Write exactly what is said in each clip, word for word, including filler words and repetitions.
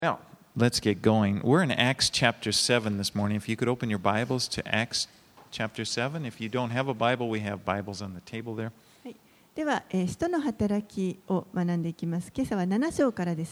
Well, let's get going. We're in Acts chapter seven this morning. If you could open your Bibles to Acts chapter seven. If you don't have a Bible, we have Bibles on the table there. はい、では、えー、使徒の働きを学んでいきます。今朝はなな章からです。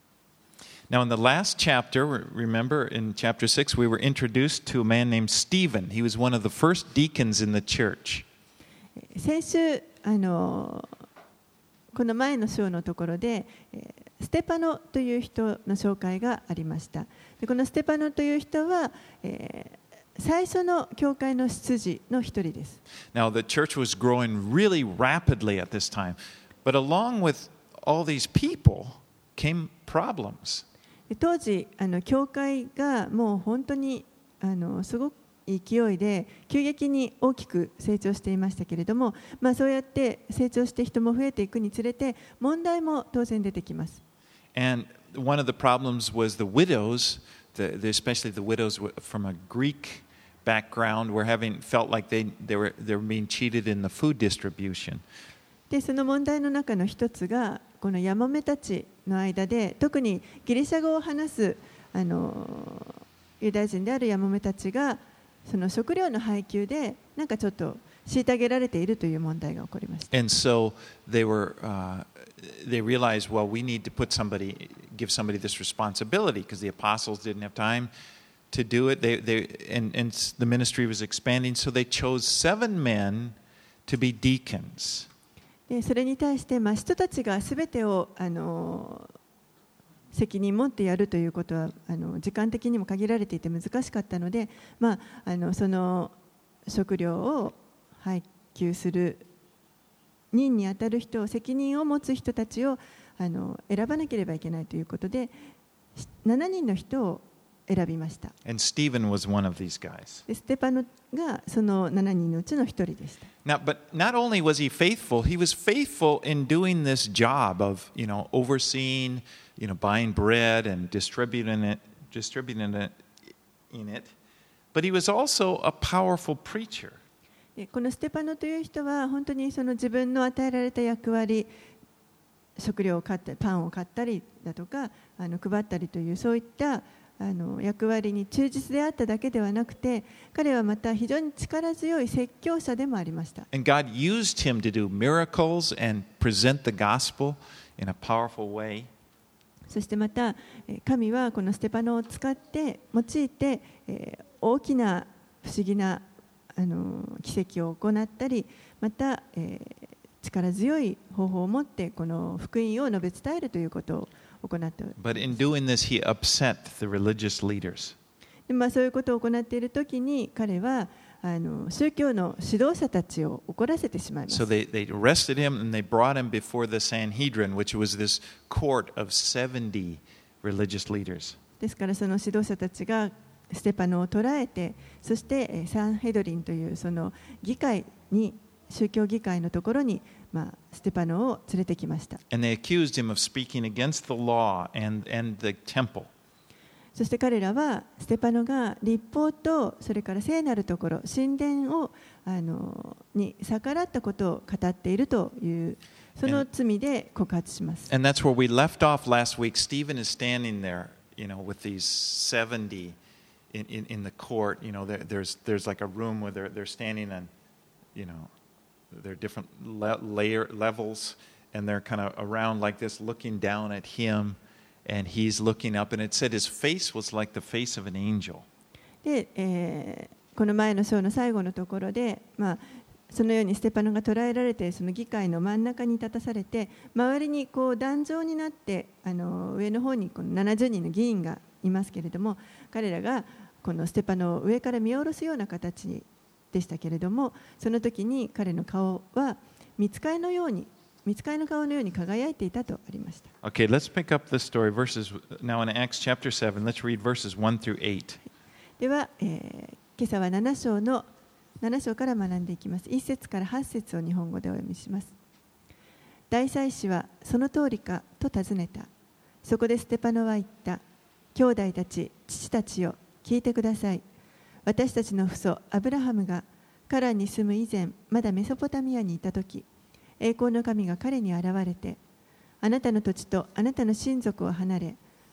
Now, in the last chapter, remember in chapter six, we were introduced to a man named Stephen. He was one of the first deacons in the church. 先週、あのこの前の章のところで、えーステパノという人の紹介がありました。でこのステパノという人は、えー、最初の教会の執事の一人です。 Now, the church was growing really rapidly at this time, but along with all these people came problems. 当時、あの教会がもう本当にあのすごく勢いで急激に大きく成長していましたけれども、まあ、そうやって成長して人も増えていくにつれて問題も当然出てきます。 And one of the problems was the widows, the, the, especially the widows from a Greek background, were having felt like they, they were they were being cheated in the food distribution. でその問題の中の一つがこのヤモメたちの間で、特にギリシャ語を話すあのユダヤ人であるヤモメたちがその食料の配給でなんかちょっと虐げられているという問題が起こりました。 And so they were, uh, they realized, well, we need to put somebody, give somebody this responsibility because the apostles didn't have time to do it. They, they, and, and the ministry was expanding, so they chose seven men to be deacons. でそれに対して、まあ、人たちがすべてをあの責任持ってやるということはあの時間的にも限られていて難しかったので、まあ、あのその食料を配給する任にあたる人、責任を持つ人たちをあの選ばなければいけないということで、しちにんの人を選びました。 And Stephen was one of these guys. でステパノがそのしちにんのうちの一人でした。 Now, but not only was he faithful, he was faithful in doing this job of, you know, overseeing, you know, buying bread and distributing it, distributing it in it. But he was also a powerful preacher. このステパノという人は本当にその自分の与えられた役割、食料を買ったりパンを買ったりだとかあの配ったりというそういったあの役割に忠実であっただけではなくて、彼はまた非常に力強い説教者でもありました。 And God used him to do miracles and present the gospel in a powerful way. そしてまた神はこのステパノを使って用いて大きな不思議なあの奇跡を行ったり、また、えー、力強い方法を持ってこの福音を述べ伝えるということを行っております。 But in doing this, he upset the religious leaders. で、まあ、そういうことを行っているときに彼はあの宗教の指導者たちを怒らせてしまいます。 So they, they arrested him and they brought him before the Sanhedrin, which was this court of seventy religious leaders. ですからその指導者たちがステパノを捕らえて、そしてサンヘドリンというその議会に、宗教議会のところに、まあ、ステパノを連れてきました。 And they accused him of speaking against the law and, and the temple. そして彼らはステパノが律法とそれから聖なるところ、神殿をあのに逆らったことを語っているというその罪で告発します。 And that's where we left off last week. Stephen is standing there, you know, with these seventy In, in, in the court, you know, there, there's there's like a room where they're they're standing on, you know, there are different le- layer levels, and they're kind of around like this, looking down at him, and he's looking up, and it said his face was like the face of an angel. で、えー、この前の章の最後のところで、まあそのようにステパノが捕らえられて、その議会の真ん中に立たされて、周りにこう壇上になって、あの上の方にこのななじゅうにんの議員がいますけれども、彼らがこのステパノを上から見下ろすような形でしたけれども、その時に彼の顔は御使いのように、御使いの顔のように輝いていたとありました。 Okay, let's pick up this story. Verses now in Acts chapter seven. Let's read verses one through eight. では、えー、今朝はなな章のなな章から学んでいきます。いち節からはち節を日本語でお読みします。大祭司はその通りかと尋ねた。そこでステパノは言った。兄弟たち、父たちよ、聞いてください。私たちの父祖アブラハムがカランに住む以前、まだメソポタミアにいたとき、栄光の神が彼に現れて、あなたの土地とあなたの親族を離れ、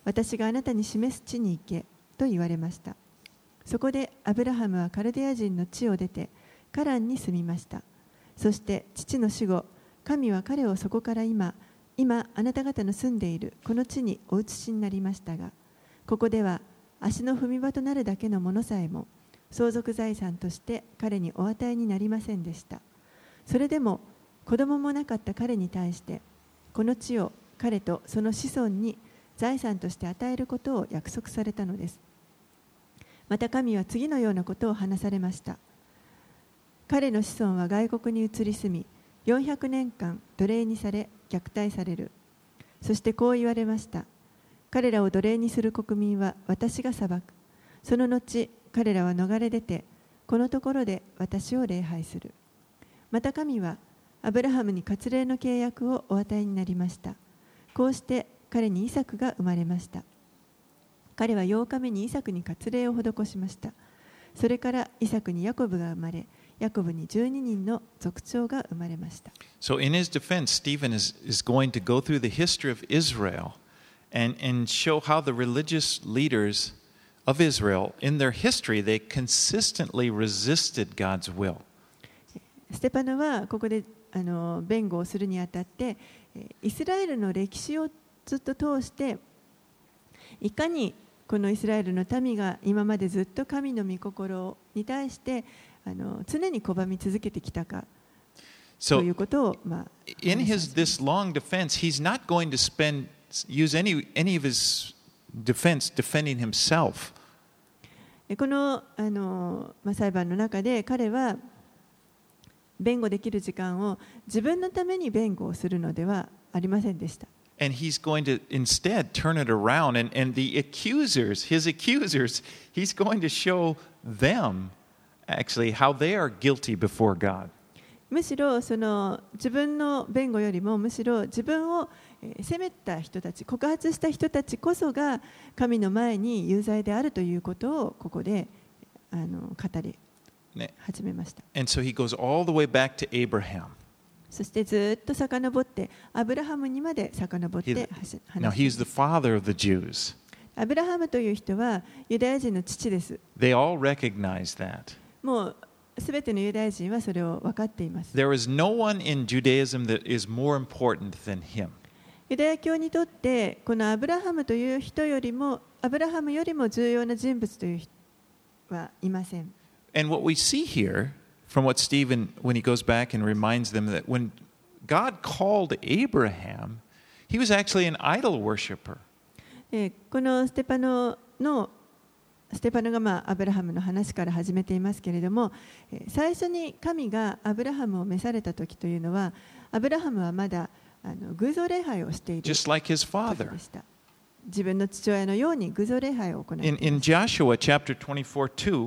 私があなたに示す地に行けと言われました。そこでアブラハムはカルデア人の地を出てカランに住みました。そして父の死後、神は彼をそこから今、今あなた方の住んでいるこの地にお移しになりましたが、ここでは足の踏み場となるだけのものさえも相続財産として彼にお与えになりませんでした。それでも子供もなかった彼に対して、この地を彼とその子孫に財産として与えることを約束されたのです。また神は次のようなことを話されました。彼の子孫は外国に移り住み、よんひゃくねんかん奴隷にされ虐待される。そしてこう言われました。彼らを奴隷にする国民は私が裁く。その後、彼らは逃れ出て、このところで私を礼拝する。また神はアブラハムに割礼の契約をお与えになりました。こうして彼にイサクが生まれました。彼はようかめにイサクに割礼を施しました。それからイサクにヤコブが生まれ、ヤコブにじゅうににんの族長が生まれました。 So in his defense, Stephen is, is going to go through the history of Israel and, and show how the religious leaders of Israel, in their history, they consistently resisted God's will. ステパノはここであの弁護をするにあたって、イスラエルの歴史をずっと通して、いかにこのイスラエルの民が今までずっと神の御心に対してあの常に拒み続けてきたかということを、まあ、 in his this long defense, he's not going to spend use any any of his defense defending himself. このあの、まあ、裁判の中で彼は弁護できる時間を自分のために弁護をするのではありませんでした。 And he's going to instead turn it around, and, and the accusers, his accusers, he's going to show them actually how they are guilty before God. むしろその自分の弁護よりもむしろ自分を責めた人たち、告発した人たちこそが神の前に有罪であるということをここであの語り始めました。 And so he goes all the way back to Abraham. そしてずっと遡ってアブラハムにまで遡って話します。 Now he's the father of the Jews. アブラハムという人はユダヤ人の父です。 They all recognize that. もうすべてのユダヤ人はそれを分かっています。 There is no one in Judaism that is more important than him. ユダヤ教にとってこのアブラハムという人よりもアブラハムよりも重要な人物という人はいません。 And what we see here from what Stephen, when he goes back and reminds them that when God called Abraham, he was actually an idol worshiper. このステパノのステパノがまあアブラハムの話から始めていますけれども、最初に神がアブラハムを召された時というのは、アブラハムはまだあの偶像礼拝をしている時でした。 Just like his father. 自分の父親のように偶像礼拝を行っています。 In, in Joshua chapter twenty-four two,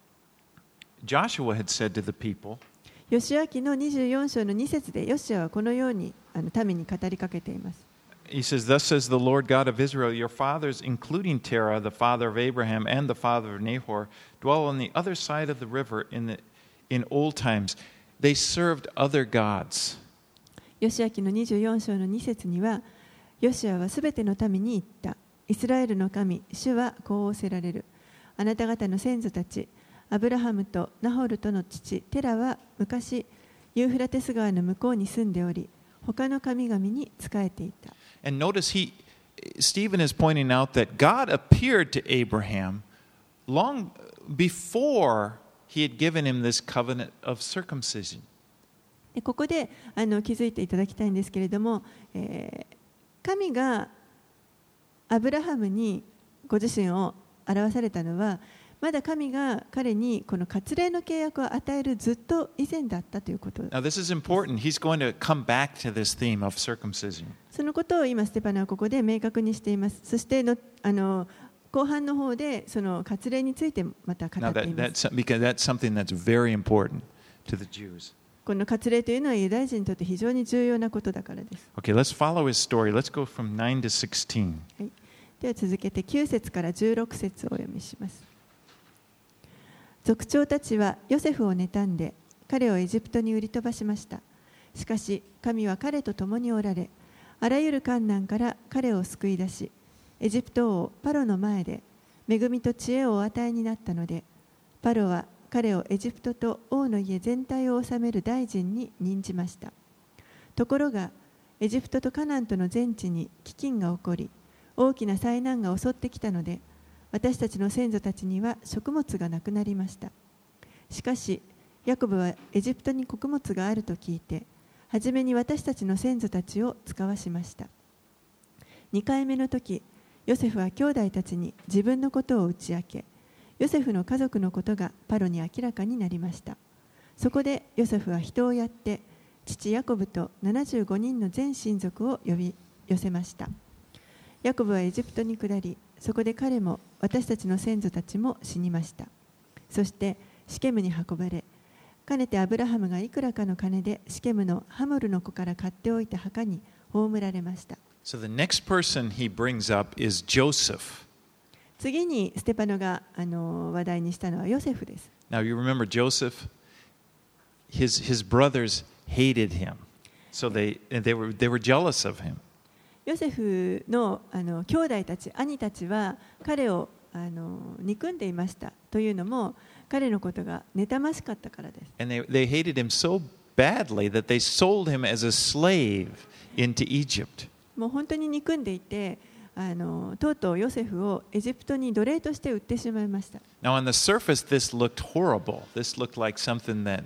Joshua had said to the people, ヨシュア記のにじゅうよん章のに節でヨシュアはこのようにあの民に語りかけています。 He says, Thus says the Lord God of Israel, your fathers, including Terah, the father of Abraham and the father of Nahor, dwell on the other side of the river in, the, in old times. They served other gods. ヨシュア記のにじゅうよん章のに節には、ヨシュアはすべての民に言った。イスラエルの神、主はこう仰せられる。あなた方の先祖たち、アブラハムとナホルとの父テラは昔ユーフラテス川の向こうに住んでおり、他の神々に仕えていた。 And notice he, Stephen is pointing out that God appeared to Abraham long before he had given him this covenant of circumcision. ここであの気づいていただきたいんですけれども、えー、神がアブラハムにご自身を表されたのは、まだ神が彼にこの割礼の契約を与えるずっと以前だったということです。 Now this is important. He's going to come back to this theme of circumcision. そのことを今ステパノはここで明確にしています。そしてのあの後半の方でその割礼についてまた語っています。 Now that, that's, because that's something that's very important to the Jews. この割礼というのはユダヤ人にとって非常に重要なことだからです。 Okay, let's follow his story. Let's go from nine to sixteen. はい、では続けてきゅう節からじゅうろく節をお読みします。族長たちはヨセフを妬んで彼をエジプトに売り飛ばしました。しかし神は彼と共におられ、あらゆる困難から彼を救い出し、 エジプト王パロの前で恵みと知恵をお与えになったので、パロは彼をエジプトと王の家全体を治める大臣に任じました。ところがエジプトとカナンとの全地に飢饉が起こり、大きな災難が襲ってきたので、私たちの先祖たちには食物がなくなりました。しかしヤコブはエジプトに穀物があると聞いて、はじめに私たちの先祖たちを遣わしました。にかいめの時、ヨセフは兄弟たちに自分のことを打ち明け、ヨセフの家族のことがパロに明らかになりました。そこでヨセフは人をやって父ヤコブとななじゅうごにんの全親族を呼び寄せました。ヤコブはエジプトに下り、そこで彼も私たちの先祖たちも死にました。そしてシケムに運ばれ、かねてアブラハムがいくらかの金でシケムのハモルの子から買っておいた墓に葬られました。 So the next person he brings up is Joseph. 次にステパノがあの話題にしたのはヨセフです。 Now you remember Joseph, his, his brothers hated him. So they, they, were, they were jealous of him. ヨセフのあの兄弟たち、兄たちは彼をあの憎んでいました。というのも彼のことが妬ましかったからです。 And they, they hated him so badly that they sold him as a slave into Egypt. もう本当に憎んでいて、あのとうとうヨセフをエジプトに奴隷として売ってしまいました。 Now on the surface this looked horrible. This looked like something that,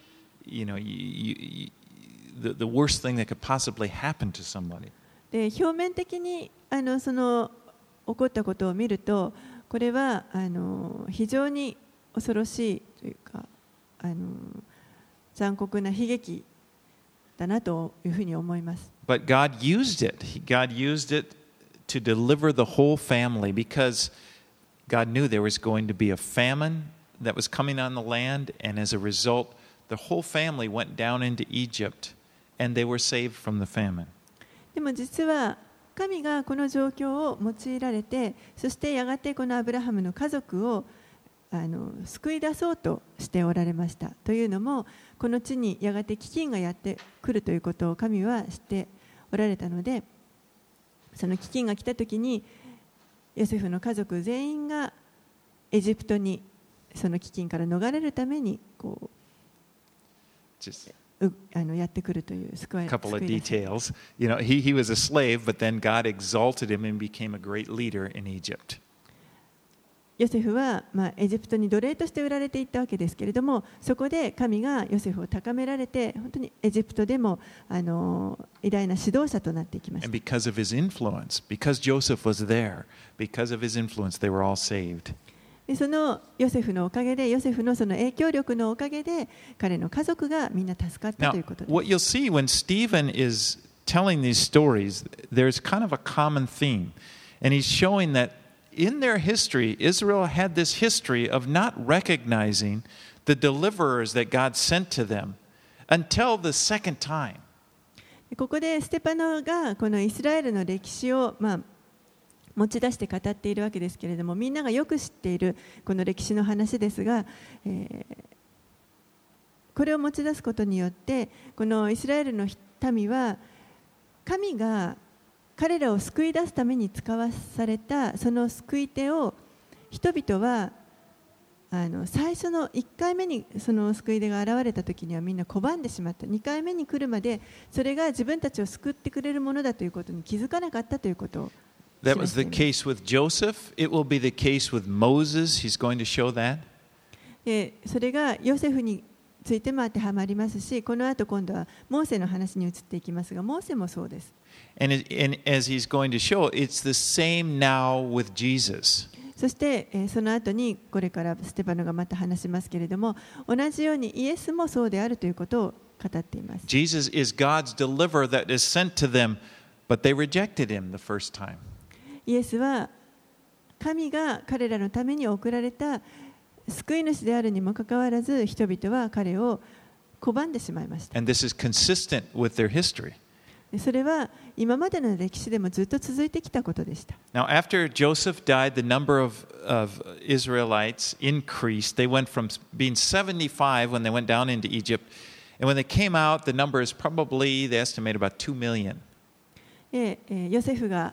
you know, you, you, the, the worst thing that could possibly happen to somebody. で表面的にあのその起こったことを見ると、これはあの非常に恐ろしいというか、あの残酷な悲劇だなというふうに思います。 But God used it. God used it to deliver the whole family because God knew there was going to be a famine that was coming on the land, and as a result, the whole family went down into Egypt, and they were saved from the famine. でも実は神がこの状況を用いられて、そしてやがてこのアブラハムの家族をあの救い出そうとしておられました。というのも、この地にやがて飢饉がやってくるということを神は知っておられたので、その飢饉が来たときにヨセフの家族全員がエジプトにその飢饉から逃れるためにこう Just うあのやってくるという救い a couple of 救い出す details. You know, he, he was a slave, but then God exalted him and became a great leader in Egypt. ヨセフは、まあ、エジプトに奴隷として売られていったわけですけれども、そこで神がヨセフを高められて、本当にエジプトでもあの偉大な指導者となっていきました。 And because of his influence, because Joseph was there, because of his influence, they were all saved. でそのヨセフのおかげで、ヨセフのその影響力のおかげで、彼の家族がみんな助かった Now, ということです。 what you'll see when Stephen is telling these stories, there's kind of a common theme. And he's showing that in their history, Israel had this history of not recognizing the deliverers that God sent to them until the second time. ここでステパノがこのイスラエルの歴史を、まあ、持ち出して語っているわけですけれども、みんながよく知っているこの歴史の話ですが、えー、これを持ち出すことによってこのイスラエルの民は神が彼らを救い出すために使わされたその救い手を人々はあの最初のいっかいめにその救い手が現れた時にはみんな拒んでしまった。にかいめに来るまでそれが自分たちを救ってくれるものだということに気づかなかったということを That was the case with Joseph. It will be the case with Moses. He's going to show that. でそれがヨセフについても当てはまりますし、この後今度はモーセの話に移っていきますが、モーセもそうです。 And, it, and as he's going to show, it's the same now with Jesus. そして、えー、その後にこれからステパノがまた話しますけれども、同じようにイエスもそうであるということを語っています。 Jesus is God's deliverer that is sent to them, but they rejected him the first time. イエスは神が彼らのために送られた救い主であるにもかかわらず、人々は彼を拒んでしまいました。 And this is consistent with their history. それは今までの歴史でもずっと続いてきたことでした。 Now, after Joseph died, the number of, of Israelites increased. They went from being seventy-five when they went down into Egypt, and when they came out, the number is probably, they estimate, about two million. でヨセフが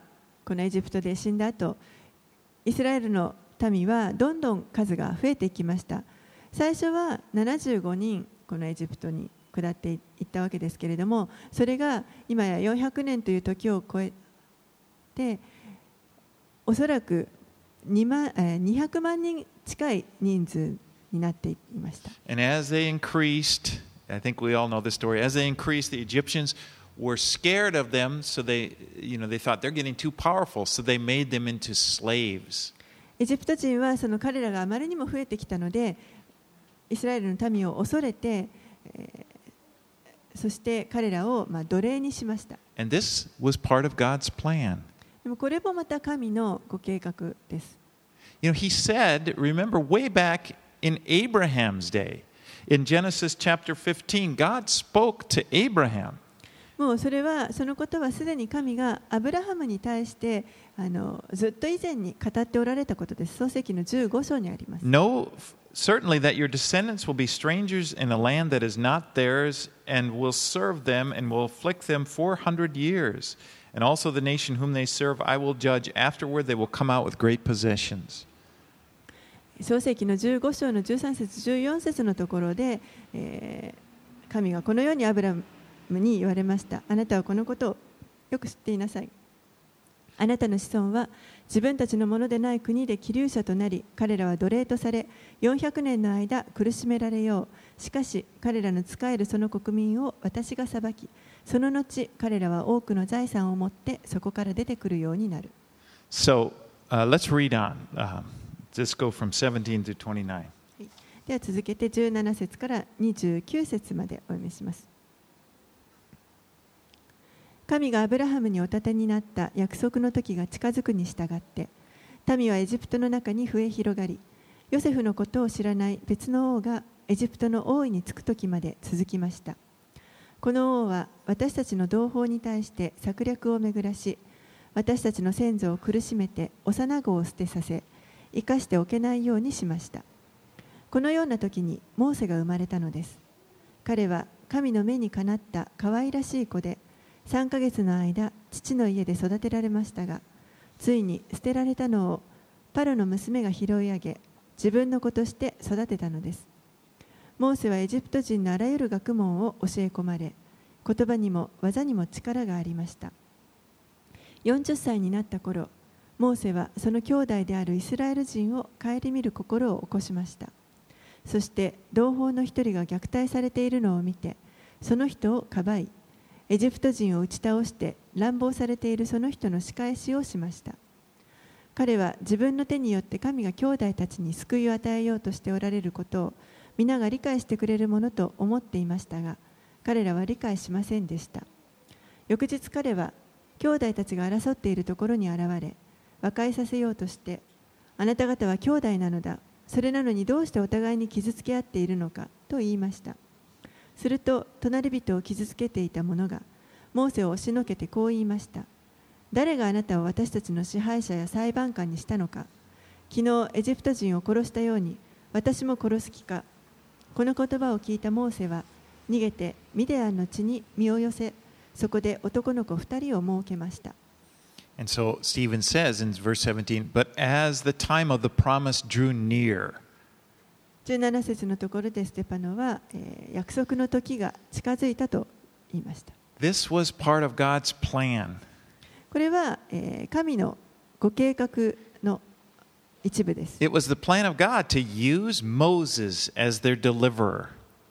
このエジプトで死んだ後、イスラエルの民はどんどん数が増えていきました。最初はななじゅうごにんこのエジプトに下っていったわけですけれども、それが今やよんひゃくねんという時を超えて、おそらくにひゃくまんにん近い人数になっていました。 And as they increased, I think we all know the story. As they increased, the Egyptians were scared of them, so they, you know, they thought they're getting too powerful, so they made them into slaves. エジプト人はその彼らがあまりにも増えてきたので、イスラエルの民を恐れて、えー、そして彼らをまあ奴隷にしました。 And this was part of God's plan. でもこれもまた神のご計画です。 You know, he said, remember way back in Abraham's day, in Genesis chapter fifteen, God spoke to Abraham. もうそれはそのことはすでに神がアブラハムに対してあのずっと以前に語っておられたことです。創世記のじゅうご章にあります。 Know certainly that your descendants will be strangers in a land that is not theirs, and will serve them and will afflict them four hundred years. And also the nation whom they serve I will judge. Afterward they will come out with great possessions. 創世記のじゅうご章のじゅうさん節じゅうよん節のところで、えー、神がこのようにアブラハムに言われました。あなたはこのことをよく知っていなさい。あなたの子孫は自分たちのものでない国で寄留者となり、彼らは奴隷とされ、よんひゃくねんの間苦しめられよう。しかし彼らの仕えるその国民を私が裁き、その後彼らは多くの財産を持ってそこから出てくるようになる。 So, uh, let's read on. Uh, let's go from seventeen to twenty-nine. では続けてじゅうなな節からにじゅうきゅう節までお読みします。神がアブラハムにお立てになった約束の時が近づくに従って、民はエジプトの中に増え広がり、ヨセフのことを知らない別の王がエジプトの王位につく時まで続きました。この王は私たちの同胞に対して策略を巡らし、私たちの先祖を苦しめて幼子を捨てさせ、生かしておけないようにしました。このような時にモーセが生まれたのです。彼は神の目にかなった可愛らしい子で、さんかげつの間父の家で育てられましたが、ついに捨てられたのをパロの娘が拾い上げ、自分の子として育てたのです。モーセはエジプト人のあらゆる学問を教え込まれ、言葉にも技にも力がありました。よんじゅっさいになった頃、モーセはその兄弟であるイスラエル人を顧みる心を起こしました。そして同胞の一人が虐待されているのを見て、その人をかばい、エジプト人を打ち倒して乱暴されているその人の仕返しをしました。彼は自分の手によって神が兄弟たちに救いを与えようとしておられることを皆が理解してくれるものと思っていましたが、彼らは理解しませんでした。翌日彼は兄弟たちが争っているところに現れ、和解させようとして、あなた方は兄弟なのだ、それなのにどうしてお互いに傷つけ合っているのかと言いました。すると隣人を傷つけていた者がモーセを押しのけてこう言いました。誰があなたを私たちの支配者や裁判官にしたのか。昨日エジプト人を殺したように私も殺す気か。この言葉を聞いたモーセは逃げてミディアンの地に身を寄せ、そこで男の子二人を設けました。 And so Stephen says in verse seventeen, but as the time of the promise drew near, じゅうなな節のところでステパノは、えー、約束の時が近づいたと言いました。 This was part of God's plan. これは、えー、神のご計画の一部です。 It was the plan of God to use Moses as their deliverer.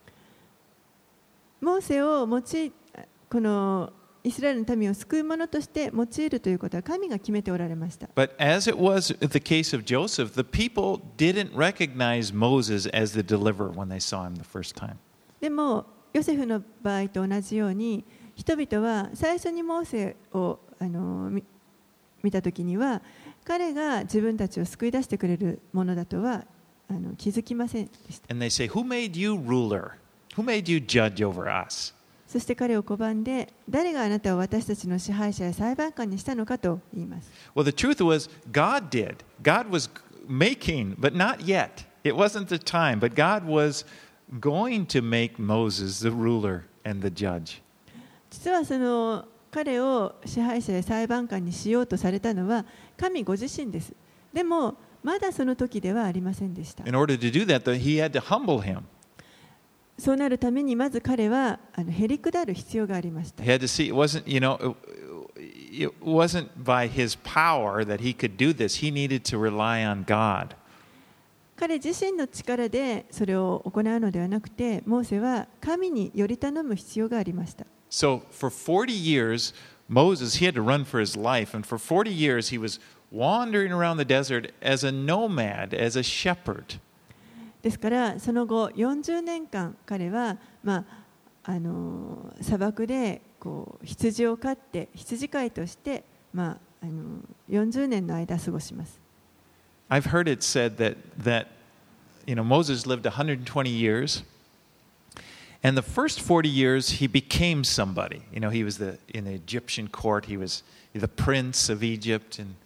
モーセを用い、このイスラエルの民を救う者として用いるということは神が決めておられました。 But as it was the case of Joseph, the people didn't recognize Moses as the deliverer when they saw him the first time. でもヨセフの場合と同じように、人々は最初にモーセをあの見、見たときには、彼が自分たちを救い出してくれるものだとはあの気づきませんでした。 And they say, Who made you ruler? Who made you judge over us? そして彼を拒んで、誰があなたを私たちの支配者や裁判官にしたのかと言います。 Well, the truth was, God did. God was making, but not yet. It wasn't the time, but God was going to make Moses the ruler and the judge. 実はその彼を支配者や裁判官にしようとされたのは神ご自身です。でもまだその時ではありませんでした。 In order to do that, though, he had to humble him. そうなるためにまず彼はあのへりくだる必要がありました。 He had to see it wasn't, you know, it wasn't by his power that he could do this. He needed to rely on God. 彼自身の力でそれを行うのではなくて、モーセは神により頼む必要がありました。 So for forty years, Moses, he had to run for his life. And for forty years, he was wandering around the desert as a nomad, as a shepherd. ですからその後よんじゅうねんかん彼は、まあ、あの砂漠でこう羊を飼って羊飼いとして、まあ、あのよんじゅうねんの間過ごします。 I've heard it said that, that you know, Moses lived one hundred twenty years, and the first forty years he became somebody. You know, he was the, in the Egyptian court, he was the prince of Egypt. And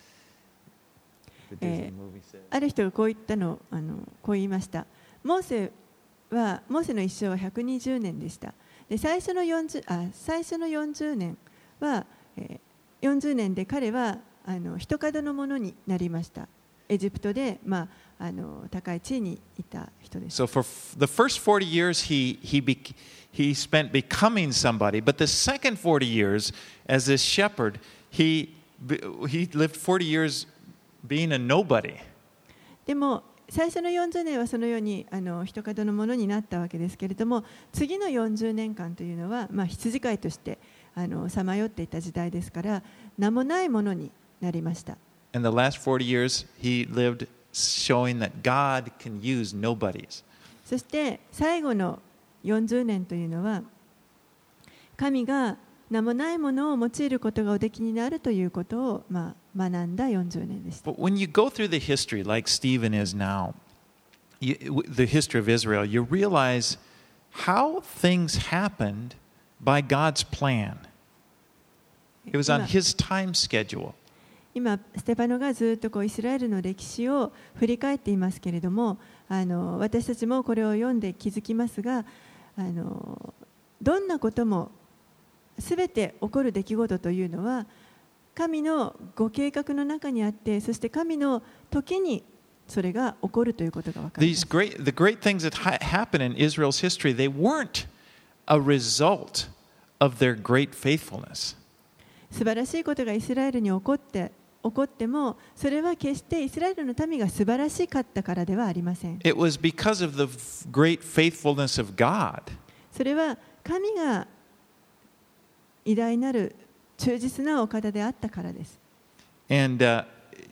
the Disney movie said. ある人がこう言ったの、あのこう言いました。モーセはモーセの一生はひゃくにじゅうねんでした。で最初のよんじゅうあ最初のよんじゅうねんは、えー、よんじゅうねんで彼はあの一門のものになりました。エジプトで、まあ、あの高い地位にいた人です。 So for the first forty years he he be, he spent becoming somebody, but the second forty years as this shepherd, he he lived forty years being a nobody. でも最初のよんじゅうねんはそのようにあの一門のものになったわけですけれども、次のよんじゅうねんかんというのは、まあ、羊飼いとしてさまよっていた時代ですから名もないものになりました。 And the last forty years he lived showing that God can use nobodies. そして最後のよんじゅうねんというのは神が名もないものを用いることがおできになるということを、まあ、学んだよんじゅうねんでした。 But when you go through the history like Stephen is now, you, the history of Israel, you realize how things happened by God's plan. It was on his time schedule. 今ステパノがずっとこうイスラエルの歴史を振り返っていますけれども、あの私たちもこれを読んで気づきますが、あのどんなこともすべて起こる出来事というのは神のご計画の中にあって、そして神の時にそれが起こるということが分かります。 These great, the great things that ha- happen in Israel's history, they weren't a result of their great faithfulness. 素晴らしいことがイスラエルに起こって起こっても、それは決してイスラエルの民が素晴らしかったからではありません。 It was because of the great faithfulness of God. それは神が偉大なる忠実なお方であったからです。 And uh,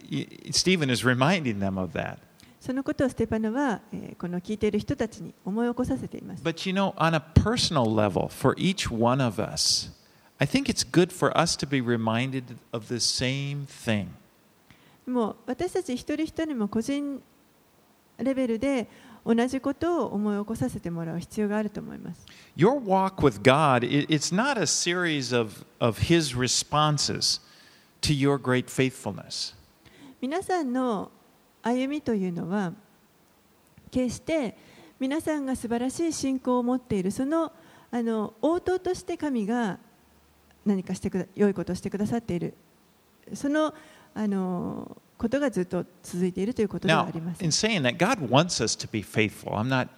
Stephen is reminding them of that. そのことをステパノは、えー、この聞いている人たちに思い起こさせています。 But you know, on a personal level, for each one of us, I think it's good for us to be reminded of the same thing. もう私たち一人一人も個人レベルで同じことを思い起こさせてもらう必要があると思います。 Your walk with God, it's not a series of, of His responses to your great faithfulness. 皆さんの歩みというのは、決して皆さんが素晴らしい信仰を持っているその、あの応答として神が何かしてくだ良いことをしてくださっている、そのあのことがずっと続いているということではあります。 Now, in saying that, God wants us to be faithful. I'm not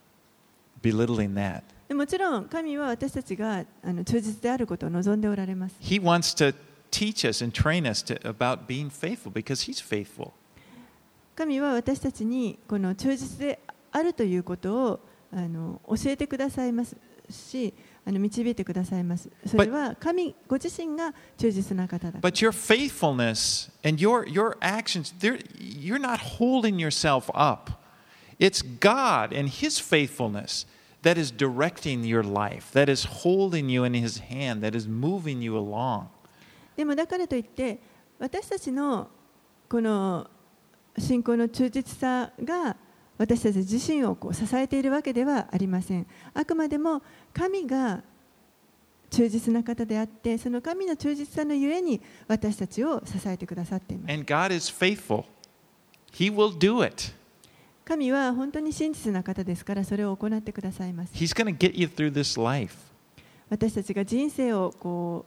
belittling that. もちろん神は私たちがあの忠実であることを望んでおられます。 He wants to teach us and train us to, about being faithful because He's faithful. 神は私たちにこの忠実であるということをあの教えてくださいますし、あの導いてくださいます。それは神ご自身が忠実な方だ。 But your faithfulness and your, your actions, you're not holding yourself up. It's God and His faithfulness that is directing your life, that is holding you in His hand, that is moving you along. でもだからといって私たちのこの信仰の忠実さが私たち自身をこう支えているわけではありません。あくまでも神が忠実な方であって、その神の忠実さのゆえに私たちを支えてくださっています。 And God is faithful. He will do it. 神は本当に真実な方ですから、それを行ってくださいます。 He's going to get you through this life. 私たちが人生をこう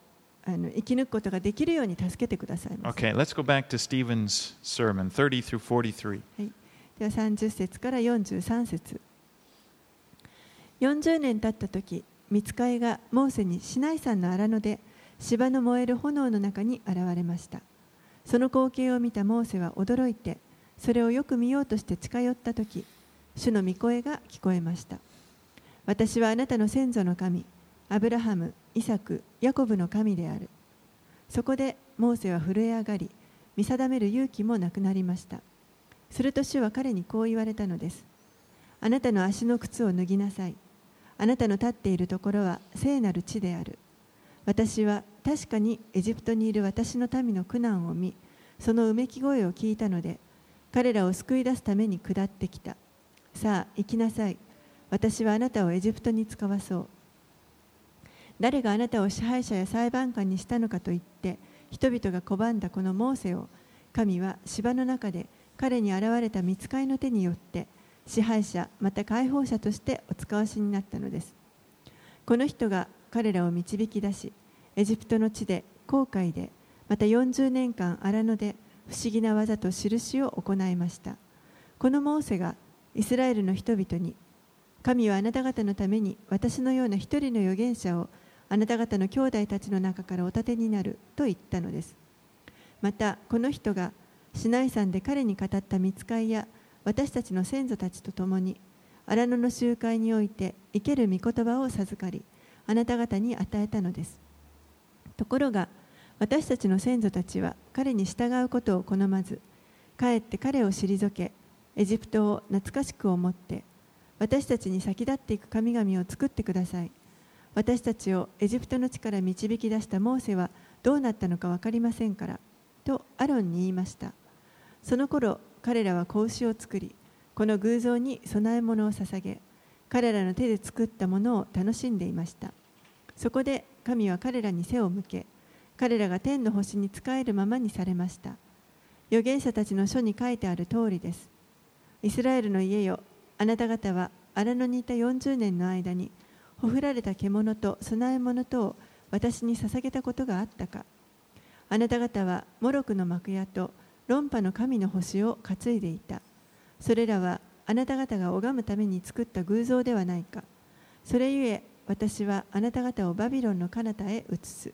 あの生き抜くことができるように助けてくださいます。 Okay, let's go back to Stephen's sermon, thirty through forty-three. はい、ではさんじゅっ節からよんじゅうさん節。よんじゅうねん経った時、御使いがモーセにシナイ山の荒野で芝の燃える炎の中に現れました。その光景を見たモーセは驚いて、それをよく見ようとして近寄った時、主の御声が聞こえました。私はあなたの先祖の神、アブラハム、イサク、ヤコブの神である。そこでモーセは震え上がり、見定める勇気もなくなりました。すると主は彼にこう言われたのです。あなたの足の靴を脱ぎなさい。あなたの立っているところは聖なる地である。私は確かにエジプトにいる私の民の苦難を見、そのうめき声を聞いたので、彼らを救い出すために下ってきた。さあ、行きなさい。私はあなたをエジプトに使わそう。誰があなたを支配者や裁判官にしたのかと言って、人々が拒んだこのモーセを、神は芝の中で彼に現れた御使いの手によって、支配者また解放者としてお使わしになったのです。この人が彼らを導き出し、エジプトの地で紅海でまたよんじゅうねんかん荒野で不思議な技と印を行いました。このモーセがイスラエルの人々に、神はあなた方のために私のような一人の預言者をあなた方の兄弟たちの中からお立てになると言ったのです。またこの人がシナイ山で彼に語った御使いや私たちの先祖たちと共に荒野の集会において生ける御言葉を授かり、あなた方に与えたのです。ところが私たちの先祖たちは彼に従うことを好まず、かえって彼を退け、エジプトを懐かしく思って、私たちに先立っていく神々を作ってください。私たちをエジプトの地から導き出したモーセはどうなったのか分かりませんから、とアロンに言いました。その頃、彼らは子牛を作り、この偶像に供え物を捧げ、彼らの手で作ったものを楽しんでいました。そこで神は彼らに背を向け、彼らが天の星に仕えるままにされました。預言者たちの書に書いてある通りです。イスラエルの家よ、あなた方は荒野にいたよんじゅうねんの間に、ほふられた獣と供え物とを私に捧げたことがあったか。あなた方はモロクの幕屋と論破の神の星を担いでいた。それらはあなた方が拝むために作った偶像ではないか。それゆえ私はあなた方をバビロンの彼方へ移す。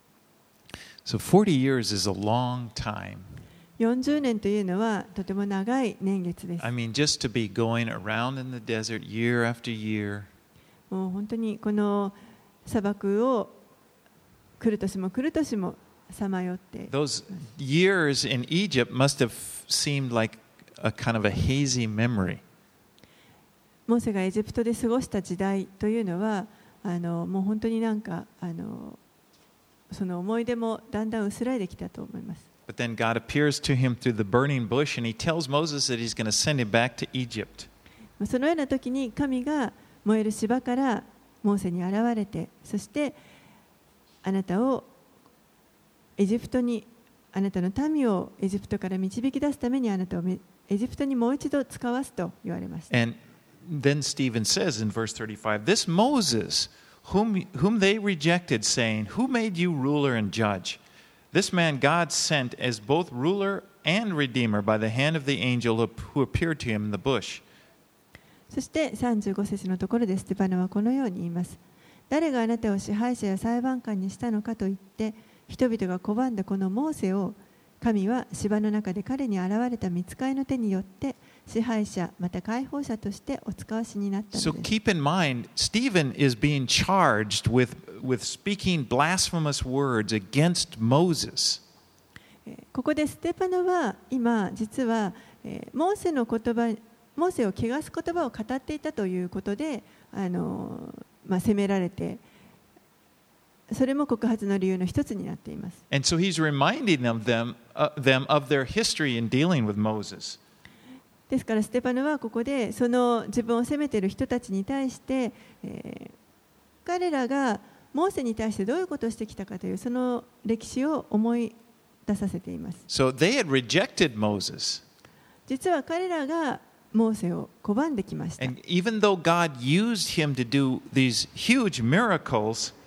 So forty years is a long time. よんじゅうねんというのはとても長い年月です。 I mean, just to be going around in the desert year after year. もう本当にこの砂漠を来る年も来る年もさまよって。 Those years in Egypt must have seemed like a kind of a hazy memory. モーセがエジプトで過ごした時代というのは、あのもう本当になんかあのその思い出もだんだん薄らいできたと思います。 But then God appears to him through the burning bush and he tells Moses that he's going to send him back to Egypt. そのような時に神が燃える芝からモーセに現れて、そしてあなたをエジプトに、あなたの民をエジプトから導き出すためにあなたをエジプトにもう一度使わすと言われました。 And then Stephen says in verse thirty-five, this Moses, whom, whom they rejected, saying, Who made you ruler and judge? This man God sent as both ruler and redeemer by the hand of the angel who appeared to him in the bush. そしてさんじゅうご節のところでステパノはこのように言います。誰があなたを支配者や裁判官にしたのかと言って、人々が拒んだこのモーセを、神は芝の中で彼に現れた御使いの手によって支配者また解放者としてお使わしになったの So です。 keep in mind, Stephen is being charged with, with speaking blasphemous words against Moses. ここでステパノは今実はえーモーセの言葉、モーセを汚す言葉を語っていたということで、あのまあ、責められて、それも告発の理由の一つになっています。 And so he's reminding them, them, uh, them of their history in dealing with Moses. ですからステパノはここでその自分を責めている人たちに対して、えー、彼らがモーセに対してどういうことをしてきたかというその歴史を思い出させています。 So they had rejected Moses. 実は彼らがモーセを拒んできました。 And even though God used him to do these huge miracles,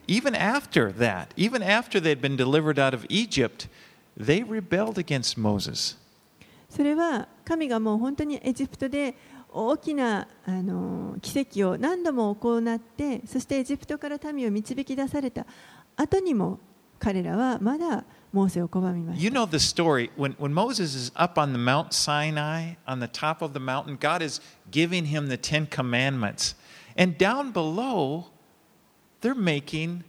even after that, even after they'd been delivered out of Egypt, they rebelled against Moses. それは神がもう本当にエジプトで大きなあの奇跡を何度も行って、そしてエジプトから民を導き出された後にも彼らはまだモーセを拒みました。 You know the story when, when Moses is up on the Mount Sinai, on the top of the mountain, God is giving him the Ten Commandments. And down below, they're making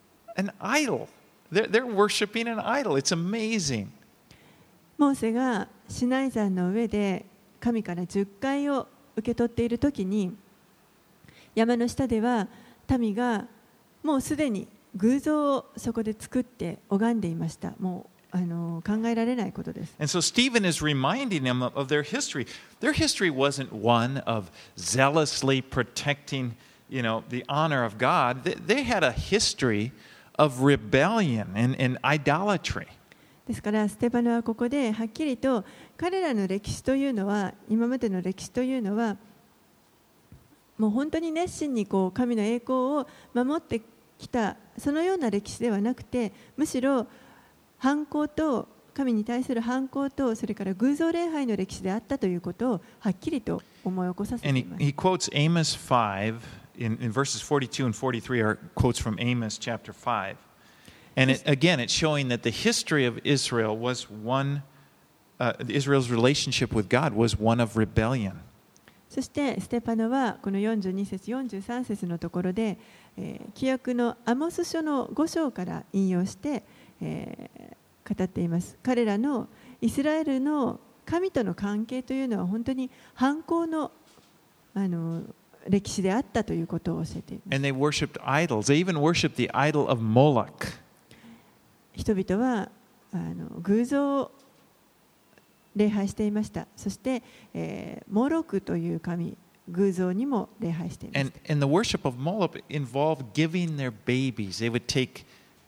an idol. They're, they're worshiping an idol. It's amazing. モーセがシナイ山の上で神からじゅっかいを受け取っているときに、山の下では民がもうすでに偶像をそこで作って拝んでいました。もうあの考えられないことです。 And so Stephen is reminding them of, of their history. Their history wasn't one of zealously protecting, you know, the honor of God. They, they had a history of rebellion and, and idolatry. ですからステパノはここではっきりと彼らの歴史というのは、今までの歴史というのはもう本当に熱心にこう神の栄光を守ってきたそのような歴史ではなくて、むしろ反抗と神に対する反抗と、それから偶像礼拝の歴史であったということをはっきりと思い起こさせています。 And he, he quotes Amos five in, in verses forty-two and forty-three are quotes from Amos chapter five. And it, again, it's showing that the history of Israel was one, uh, Israel's relationship with God was one of rebellion. そしてステパノはこのよんじゅうに節、よんじゅうさん節のところで、えー、旧約のアモス書のご章から引用して、えー、語っています。彼らのイスラエルの神との関係というのは本当に反抗の、あの歴史であったということを教えています。 And they worshipped idols. They even worshipped the idol of Moloch. 人々はあの偶像を礼拝していました。そして、えー、モロクという神、偶像にも礼拝していました。 And, and the worship of Moloch involved giving their babies. They would take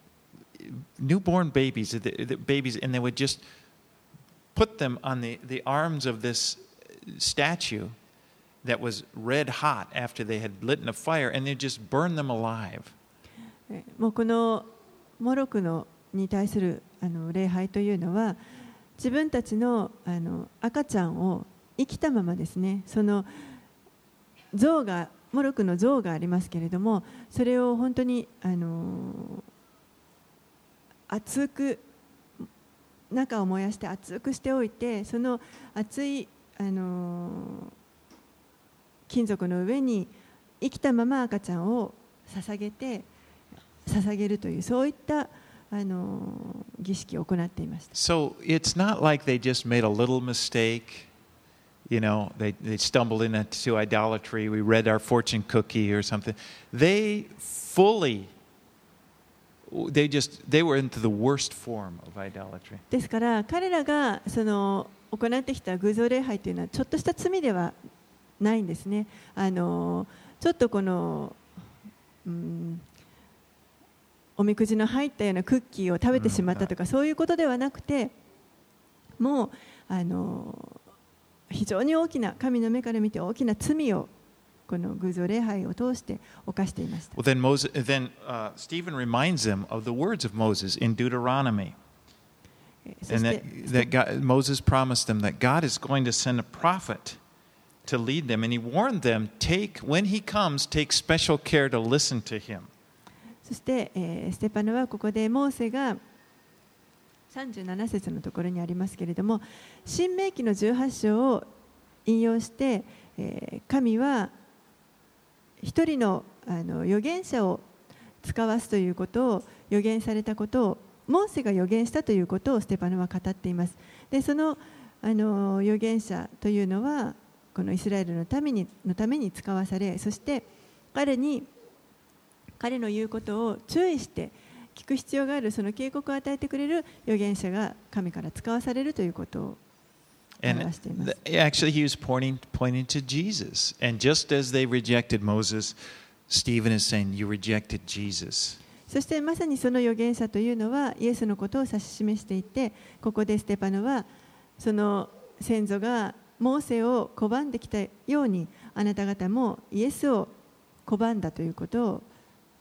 newborn babies, the, the babies, and they would just put them on the, the arms of this statue that was red hot after they had lit in a fire, and they'd just burn them alive. もうこのモロクのに対するあの礼拝というのは、自分たちの、あの赤ちゃんを生きたままですね、その像が、モロクの像がありますけれども、それを本当にあの熱く中を燃やして熱くしておいて、その熱いあの金属の上に生きたまま赤ちゃんを捧げて捧げるという、そういったあの儀式を行っていました。 So it's not like they just made a little mistake, you know, they, they stumbled into idolatry, we read our fortune cookie or something. They fully, they just, they were into the worst form of idolatry. ですから彼らがその行ってきた偶像礼拝というのはちょっとした罪ではないんですね。あのちょっとこの、うんおみくじの入ったようなクッキーを食べてしまったとか、そういうことではなくて、もうあの非常に大きな、神の目から見て大きな罪をこの偶像礼拝を通して犯していました。 Well, then, Moses, then uh, Stephen reminds them of the words of Moses in Deuteronomy. And that, that God, Moses promised them that God is going to send a prophet to lead them. And he warned them, take, when he comes, take special care to listen to him. そして、えー、ステパノはここでモーセがさんじゅうなな節のところにありますけれども、新明記のじゅうはち章を引用して、えー、神は一人の、あの預言者を使わすということを預言されたことを、モーセが預言したということをステパノは語っています。で、その、あの預言者というのはこのイスラエルのためにのために使わされ、そして彼に彼の言うことを注意して聞く必要がある、その警告を与えてくれる預言者が神から使わされるということを表しています。 And actually, he was pointing, pointing to Jesus. And just as they rejected Moses, Stephen is saying, you rejected Jesus. そしてまさにその預言者というのはイエスのことを指し示していて、ここでステパノはその先祖がモーセを拒んできたように、あなた方もイエスを拒んだということを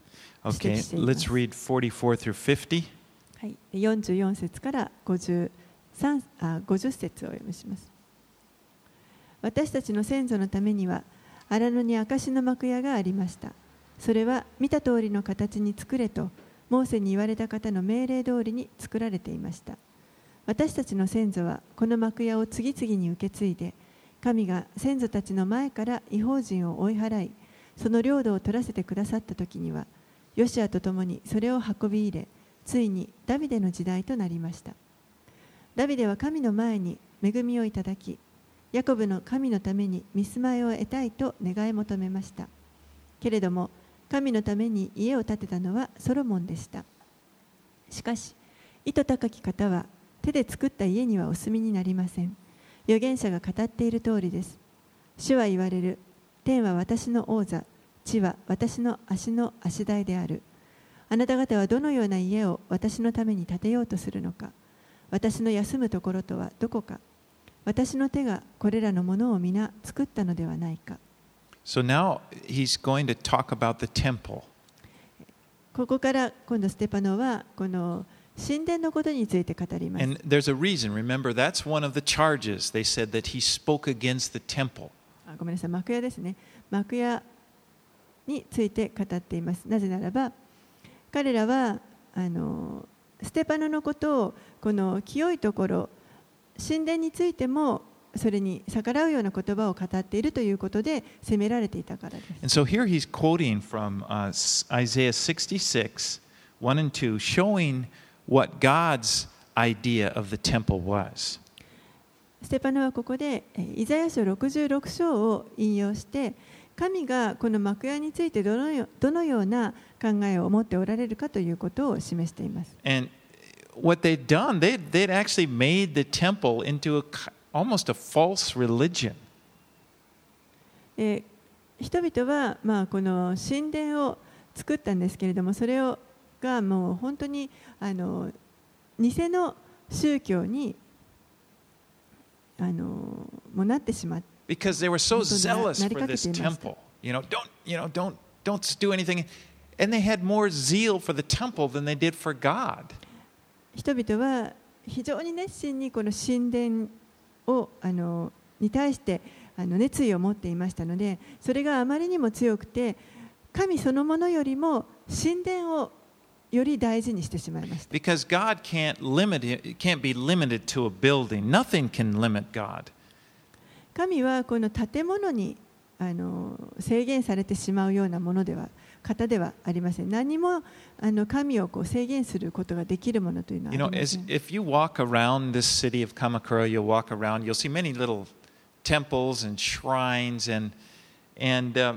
指摘 Okay, しています。 let's read forty-four through fifty. はい、よんじゅうよん節からごじゅうさんあごじゅっ節をお読みします。私たちの先祖のためには荒野に証の幕屋がありました。それは見た通りの形に作れとモーセに言われた方の命令通りに作られていました。私たちの先祖はこの幕屋を次々に受け継いで、神が先祖たちの前から異邦人を追い払い、その領土を取らせてくださった時には、ヨシアと共にそれを運び入れ、ついにダビデの時代となりました。ダビデは神の前に恵みをいただき、ヤコブの神のために御住まいを得たいと願い求めました。けれども、神のために家を建てたのはソロモンでした。しかし、意図高き方は手で作った家にはお住みになりません。預言者が語っている通りです。主は言われる。天は私の王座、地は私の足の足台である。あなた方はどのような家を私のために建てようとするのか。私の休むところとはどこか。私の手がこれらのものを皆作ったのではないか。 So now he's going to talk about the temple. ここから今度ステパノはこの神殿のことについて語ります。 And there's a reason. Remember, that's one of the charges. They said that he spoke against the temple. あごめんなさい、幕屋ですね。幕屋について語っています。なぜならば、彼らはあのステパノのことをこの清いところ、神殿についてもそれに逆らうような言葉を語っているということで責められていたからです。 And so here he's quoting from uh, Isaiah sixty-six, one and two, showing what God's idea of the temple was. ステパノはここでイザヤ書ろくじゅうろく章を引用して、神がこの幕屋についてどのよ、どのような考えを持っておられるかということを示しています。 And what they'd done, they'd, they'd actually made the temple into a, almost a false religion. えー、人々は、まあ、この神殿を作ったんですけれども、それをがもう本当にあの偽の宗教にあのもうなってしまって、 Because they were so zealous for this temple. You know, don't, you know, don't, don't do anything. And they had more zeal for the temple than they did for God. 人々は非常に熱心にこの神殿をあのに対してあの熱意を持っていましたので、それがあまりにも強くて、神そのものよりも神殿をより大事にしてしまいました。 Because God can't limit it, can't be limited to a building. Nothing can limit God. 神はこの建物にあの制限されてしまうようなものでは方ではありません。何もあの神をこう制限することができるものというのはあ You り know, ま as せん。 if you walk around this city of Kamakura, you'll walk around, you'll see many little temples and shrines and and uh,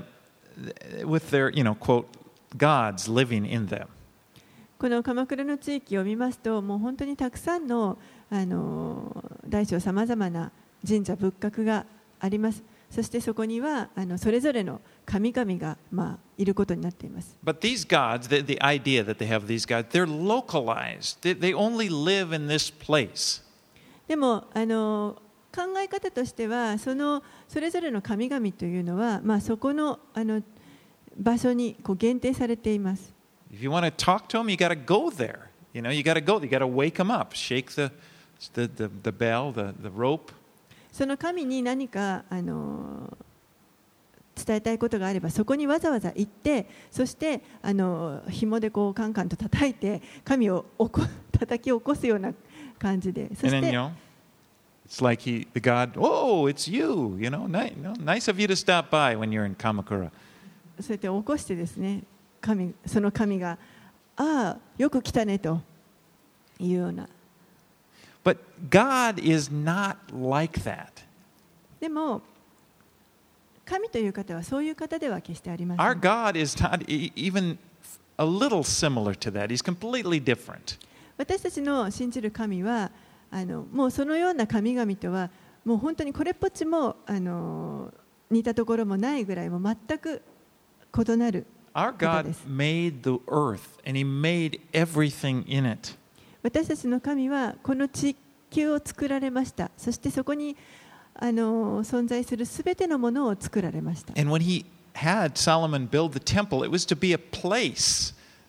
with their, you know, quote, gods living in them. この鎌倉の地域を見ますと、もう本当にたくさんのあの大小さまざまな神社仏閣があります。そしてそこにはあのそれぞれの神々が、まあ、いることになっています。 But these gods, the, the idea that they have these gods, they're localized. They, they only live in this place. でもあの考え方としては、そのそれぞれの神々というのは、まあ、そこの、あの場所にこう限定されています。 If you want to talk to them, you got to go there. You know, you got to go. You got to wake them up, shake the the the, the bell, the the rope. その神に何かあの伝えたいことがあれば、そこにわざわざ行って、そしてあの紐でこうカンカンと叩いて神をおこ叩き起こすような感じで、そ And し then, you て know, it's like he, the God, oh, it's you. You know, nice, no, nice of you to stop by when you're in Kamakura. そうやって起こしてですね、神その神がああよく来たねというような。 But God is not like that. でも神という方はそういう方では決してありませ Our ん。 God is not e- even a little similar to that. He's completely different. 私たちの信じる神はあのもうそのような神々とはもう本当にこれっぽっちもあの似たところもないぐらいも全く異なる Our 方 God です。 made the earth and He made everything in it. 私たちの神はこの地球を作られました。そしてそこにあの存在するすべてのものを作られました。 And when He had Solomon build the temple, it was to be a place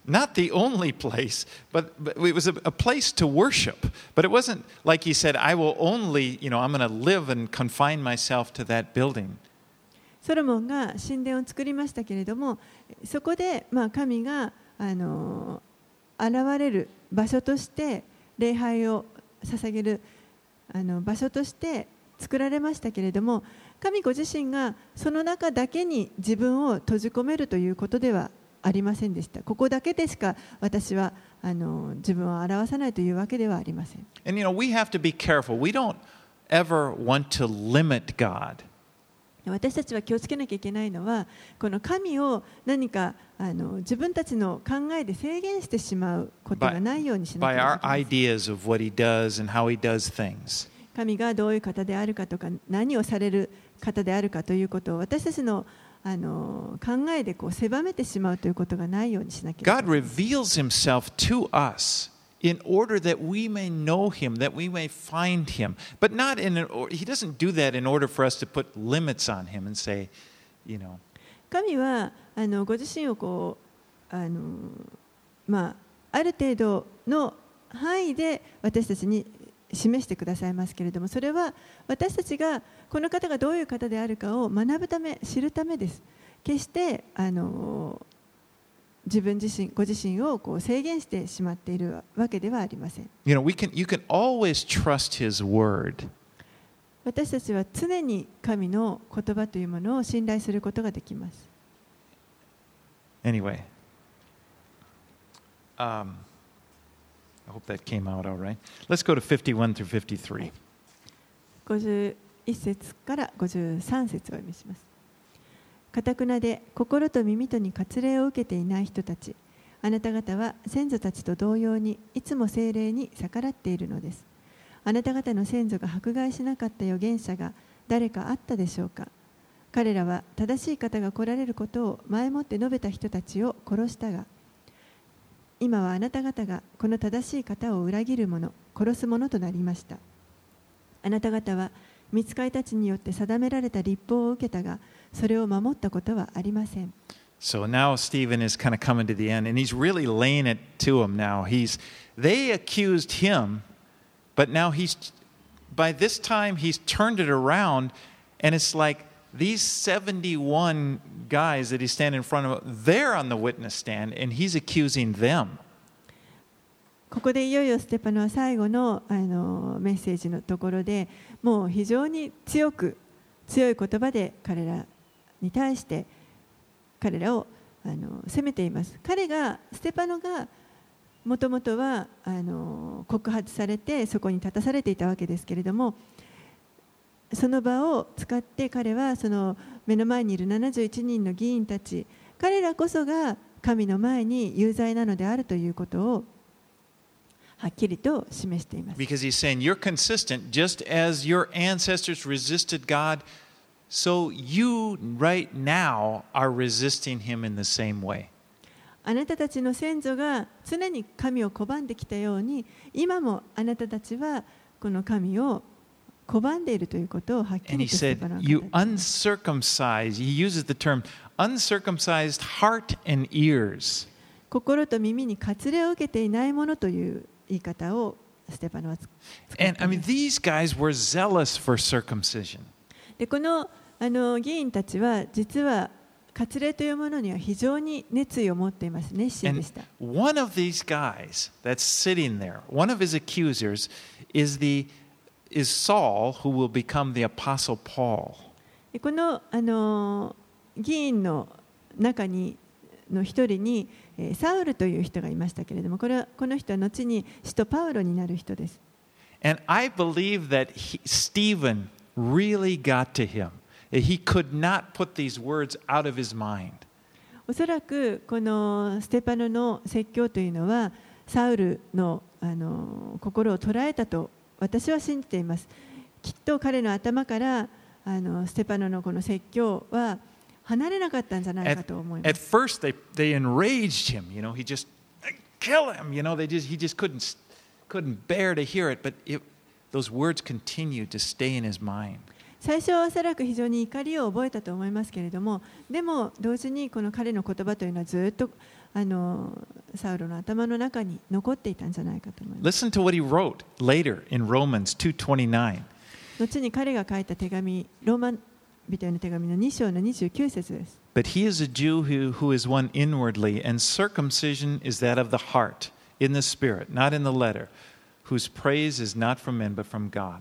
not the only place, but, but it was a, a place to worship. But it wasn't like he said, I will only, you know, I'm going to live and confine myself to that building. ソロモンが神殿を作りましたけれども、そこで、まあ、神があの現れる場所として礼拝を捧げるあの場所として作られましたけれども、神ご自身がその中だけに自分を閉じ込めるということではありませんでした。ここだけでしか私はあの自分を表さないというわけではありません。 And you know, we have to be careful. We don't ever want to limit God. 私たちは気をつけなきゃいけないのは、この神を何かあの自分たちの考えで制限してしまうことがないようにしなきゃいけない。 By our ideas of what he does and how he does things. 神がどういう方であるかとか、何をされる方であるかということを私たちのあの考えでこう狭めてしまうということがないようにしなきゃいけない。 God reveals himself to us in order that we may know him, that we may find him. But not in an, he doesn't do that in order for us to put limits on him and say, you know. 神はあのご自身をこうあの、まあ、ある程度の範囲で私たちに示してくださいますけれども、それは私たちがこの方がどういう方であるかを学ぶため、知るためです。決してあの自分自身、ご自身をこう制限してしまっているわけではありません。 You know, we can, you can always trust his word. 私たちは常に神の言葉というものを信頼することができます。 Anyway, um, I hope that came out all right. Let's go to fifty-one through fifty-three. ごじゅういち節からごじゅうさん節をお読みします。堅くなで心と耳とに割礼を受けていない人たち、あなた方は先祖たちと同様にいつも聖霊に逆らっているのです。あなた方の先祖が迫害しなかった預言者が誰かあったでしょうか。彼らは正しい方が来られることを前もって述べた人たちを殺したが、今はあなた方がこの正しい方を裏切る者、殺す者となりました。あなた方は御使いたちによって定められた律法を受けたが、それを守ったことはありません。 So now Stephen is kind of coming to the end, and he's really laying it to him now. He's, they accused him, but now he's, by this time he's turned it around, and it's like these seventy-one guys that he's standing in front of, they're on the witness stand, and he's accusing them. ここでいよいよステパノは最後の、あのメッセージのところで、もう非常に強く強い言葉で彼らに対して彼らをあの責めています。彼がステパノがもともとはあの告発されてそこに立たされていたわけですけれども、その場を使って彼はその目の前にいるななじゅういちにんの議員たち、彼らこそが神の前に有罪なのであるということをはっきりと示しています。 Because he's saying you're consistent, just as your ancestors resisted God, so you right now are resisting him in the same way. あなたたちの先祖が常に神を拒んできたように、今もあなたたちはこの神を拒んでいるということをはっき And り he とステ said, パノは語 you ります。 uncircumcised, he uses the term uncircumcised heart and ears. 心と耳に割礼を受けていないものという言い方をステパノは使ってい And I ま mean, す。 these guys were zealous for circumcision. でこのあの議員たちは実は割礼というものには非常に熱意を持っています。熱心で And した。 one of these guys that's sitting there, one of his accusers, is the is Saul, who will become the apostle Paul. でこのあの議員の中にの一人にえーサウルという人がいましたけれども、これはこの人は後に使徒パウロになる人です。 And I believe that he, Stephen really got to him. He could not put these words out of his mind. おそらくこのステパノの説教というのはサウルのあの心を捉えたと私は信じています。きっと彼の頭からあのステパノのこの説教は離れなかったんじゃないかと思いま At す。 first, they, they enraged him. You know, he just kill him. You know, they just he just couldn't couldn't bear to hear it. But it, those words continued to stay in his mind. 最初はおそらく非常に怒りを覚えたと思いますけれども、でも同時にこの彼の言葉というのはずっとあのサウロの頭の中に残っていたんじゃないかと思います。 Listen to what he wrote later in Romans two twenty-nine. 後に彼が書いた手紙、ローマ人への手紙のに章のにじゅうきゅう節です。 But he is a Jew who, who is one inwardly, and circumcision is that of the heart, in the spirit, not in the letter, whose praise is not from men but from God.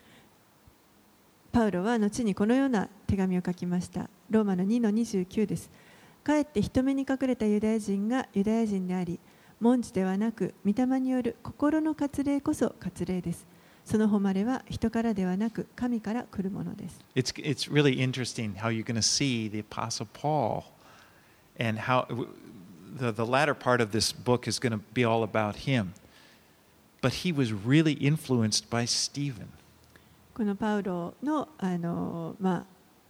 パウロは後にこのような手紙を書きました。ローマのにのにじゅうきゅうです。かえって人目に隠れたユダヤ人がユダヤ人であり、文字ではなく御霊による心の割礼こそ割礼です。その誉れは人からではなく神から来るものです。 It's, it's really interesting how you're going to see the Apostle Paul and how the, the latter part of this book is going to be all about him. But he was really influenced by Stephen. このパウロの、あの、まあ、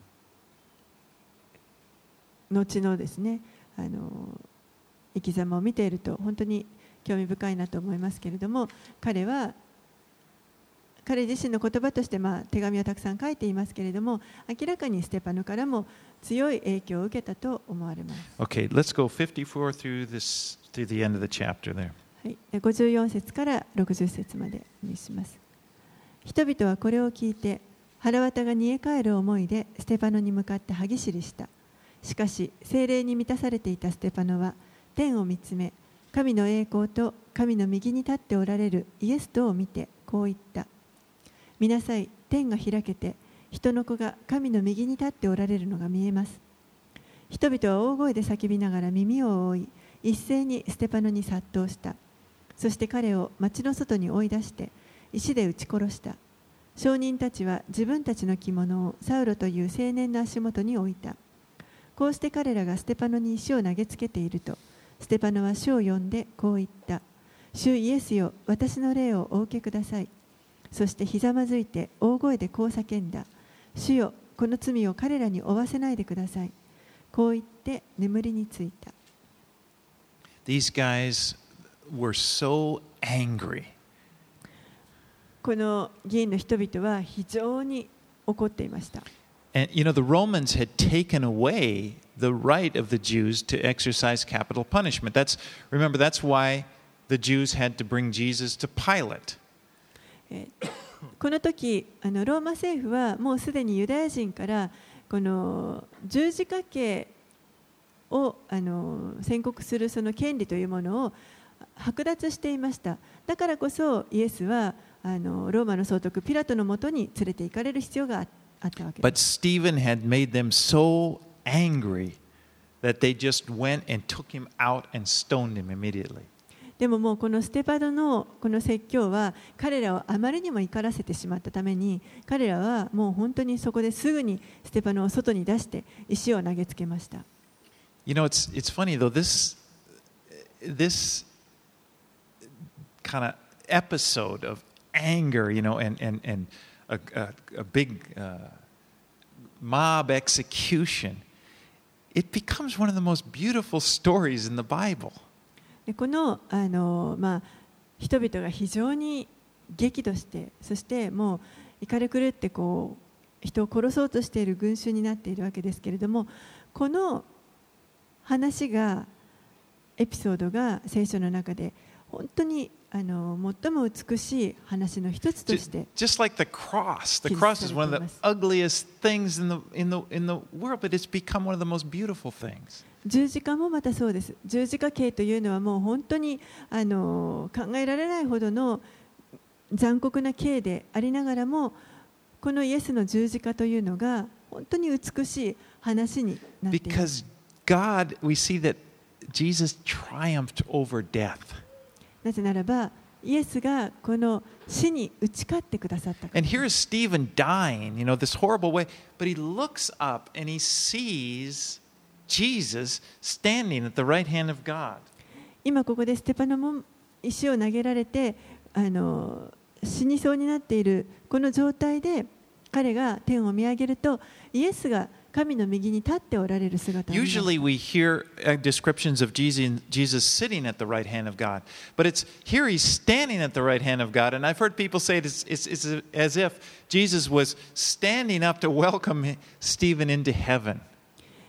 後のですね、あの、生き様を見ていると本当に興味深いなと思いますけれども、彼は彼自身の言葉として、まあ、手紙をたくさん書いていますけれども、明らかにステパノからも強い影響を受けたと思われます。 Okay, let's go fifty-four through this to the end of the chapter there. はい、ごじゅうよん節からろくじゅう節までにします。人々はこれを聞いて、腹渡が煮え返る思いでステパノに向かって歯ぎしりした。しかし、聖霊に満たされていたステパノは、天を見つめ、神の栄光と神の右に立っておられるイエスとを見て、こう言った。見なさい、天が開けて、人の子が神の右に立っておられるのが見えます。人々は大声で叫びながら耳を覆い、一斉にステパノに殺到した。そして彼を町の外に追い出して、石で撃ち殺した。証人たちは自分たちの着物をサウロという青年の足元に置いた。こうして彼らがステパノに石を投げつけていると、ステパノは主を呼んでこう言った。主イエスよ、私の霊をお受けください。そしてひざまずいて大声でこう叫んだ。主よ、この罪を彼らに負わせないでください。こう言って眠りについた。 These guys were so angry. この議員の人々は非常に怒っていました。 And you know, the Romans had taken away the right of the Jews to exercise capital punishment. That's, remember, that's why the Jews had to bring Jesus to Pilate. この時あのローマ政府はもうすでにユダヤ人からこの十字架刑をあの宣告するその権利というものを剥奪していました。だからこそイエスはあのローマの総督ピラトのもとに連れて行かれる必要があったわけです。 But Stephen had made them so angry that they just went and took him out and stoned him immediately. でももうこのステパノのこの説教は彼らをあまりにも怒らせてしまったために、彼らはもう本当にそこですぐにステパノを外に出して石を投げつけました。 You know, it's it's funny though, this this kind of episode of anger, you know, and and and a a, a big uh, mob execution, it becomes one of the most beautiful stories in the Bible. このあの、まあ、人々が非常に激怒して、そしてもう怒り狂ってこう人を殺そうとしている群衆になっているわけですけれども、この話がエピソードが聖書の中で本当にあの最も美しい話の一つとして。 Just like the cross, the cross is one of the ugliest things in the in the in the world, but it's become one of the most beautiful things. 十字架もまたそうです。十字架刑というのはもう本当にあの考えられないほどの残酷な刑でありながらも、このイエスの十字架というのが本当に美しい話になっています。 Because God, we see that Jesus triumphed over death. なぜならば、イエスがこの死に打ち勝ってくださったから。 And here is Stephen dying, you know, this horrible way, but he looks up and he sees Jesus standing at the right hand of God. 今ここでステパノも石を投げられてあの死にそうになっているこの状態で、彼が天を見上げるとイエスが神の右に立っておられる姿を見ます。 Usually we hear descriptions of Jesus, Jesus sitting at the right hand of God, but it's here he's standing at the right hand of God, and I've heard people say it's, it's, it's as if Jesus was standing up to welcome Stephen into heaven.